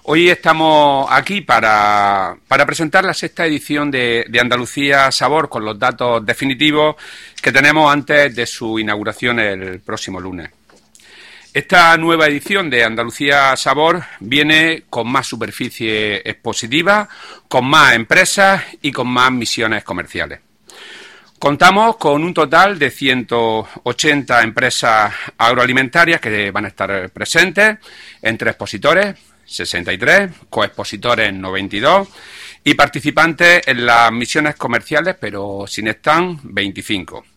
Hoy estamos aquí para presentar la sexta edición de Andalucía Sabor con los datos definitivos que tenemos antes de su inauguración el próximo lunes. Esta nueva edición de Andalucía Sabor viene con más superficie expositiva, con más empresas y con más misiones comerciales. Contamos con un total de 180 empresas agroalimentarias que van a estar presentes, entre expositores, 63, coexpositores, 92 y participantes en las misiones comerciales, pero sin stand, 25.